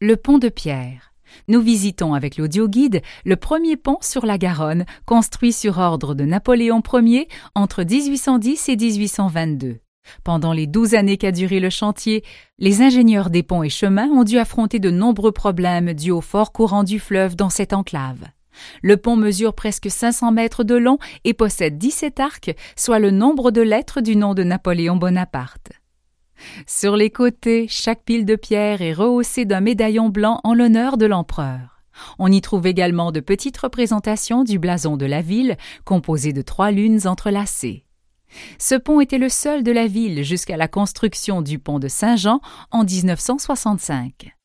Le pont de pierre. Nous visitons avec l'audioguide le premier pont sur la Garonne, construit sur ordre de Napoléon Ier entre 1810 et 1822. Pendant les 12 années qu'a duré le chantier, les ingénieurs des ponts et chemins ont dû affronter de nombreux problèmes dus au fort courant du fleuve dans cette enclave. Le pont mesure presque 500 mètres de long et possède 17 arcs, soit le nombre de lettres du nom de Napoléon Bonaparte. Sur les côtés, chaque pile de pierre est rehaussée d'un médaillon blanc en l'honneur de l'empereur. On y trouve également de petites représentations du blason de la ville, composé de 3 lunes entrelacées. Ce pont était le seul de la ville jusqu'à la construction du pont de Saint-Jean en 1965.